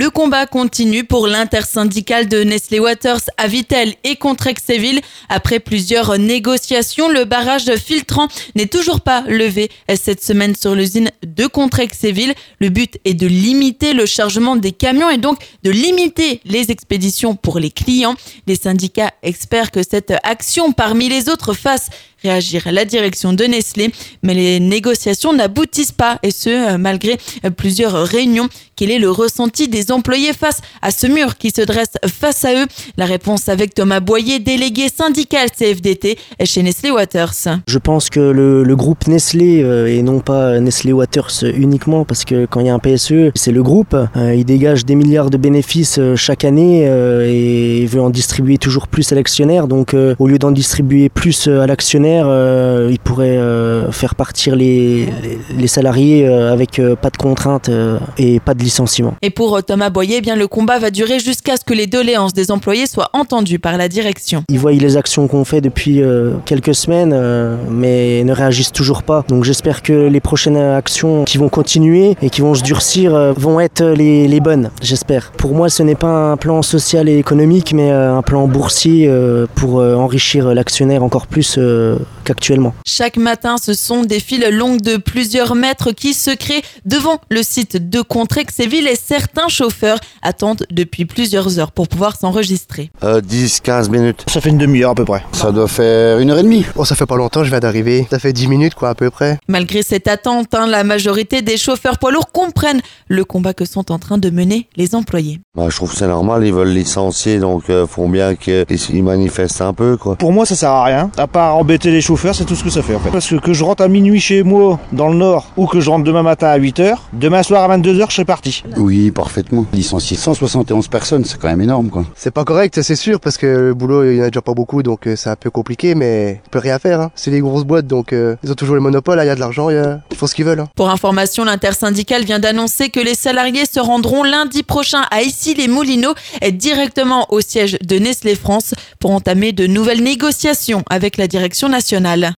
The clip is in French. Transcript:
Le combat continue pour l'intersyndicale de Nestlé Waters à Vittel et Contrexéville. Après plusieurs négociations, le barrage filtrant n'est toujours pas levé cette semaine sur l'usine de Contrexéville. Le but est de limiter le chargement des camions et donc de limiter les expéditions pour les clients. Les syndicats espèrent que cette action, parmi les autres, fasse réagir la direction de Nestlé, mais les négociations n'aboutissent pas, et ce, malgré plusieurs réunions. Quel est le ressenti des employés face à ce mur qui se dresse face à eux? La réponse avec Thomas Boyer, délégué syndical CFDT chez Nestlé Waters. Je pense que le groupe Nestlé, et non pas Nestlé Waters uniquement, parce que quand il y a un PSE, c'est le groupe, il dégage des milliards de bénéfices chaque année et veut en distribuer toujours plus à l'actionnaire. Donc au lieu d'en distribuer plus à l'actionnaire, il pourrait faire partir les salariés avec pas de contraintes et pas de licenciement. Et pour Thomas Boyer, eh bien, le combat va durer jusqu'à ce que les doléances des employés soient entendues par la direction. Ils voient les actions qu'on fait depuis quelques semaines, mais ne réagissent toujours pas. Donc j'espère que les prochaines actions qui vont continuer et qui vont se durcir vont être les bonnes, j'espère. Pour moi, ce n'est pas un plan social et économique, mais un plan boursier pour enrichir l'actionnaire encore plus qu'actuellement. Chaque matin, ce sont des files longues de plusieurs mètres qui se créent devant le site de Contrexéville et certains chauffeurs attendent depuis plusieurs heures pour pouvoir s'enregistrer. 10-15 minutes. Ça fait une demi-heure à peu près. Ça doit faire 1h30. Oh, ça fait pas longtemps, je viens d'arriver. Ça fait 10 minutes à peu près. Malgré cette attente, la majorité des chauffeurs poids lourds comprennent le combat que sont en train de mener les employés. Je trouve que c'est normal, ils veulent licencier, donc faut bien qu'ils manifestent un peu, quoi. Pour moi, ça sert à rien. À part embêter les chauffeurs, c'est tout ce que ça fait en fait. Parce que je rentre à minuit chez moi, dans le nord, ou que je rentre demain matin à 8h, demain soir à 22h, je serai parti. Oui, parfaitement. Licencier 171 personnes, c'est quand même énorme, quoi. C'est pas correct, c'est sûr, parce que le boulot, il y en a déjà pas beaucoup, donc c'est un peu compliqué, mais on peut rien faire, hein. C'est les grosses boîtes, donc ils ont toujours le monopole, il y a de l'argent, ils font ce qu'ils veulent. Pour information, l'intersyndicale vient d'annoncer que les salariés se rendront lundi prochain à Issy-les-Moulineaux, directement au siège de Nestlé France, pour entamer de nouvelles négociations avec la direction nationale.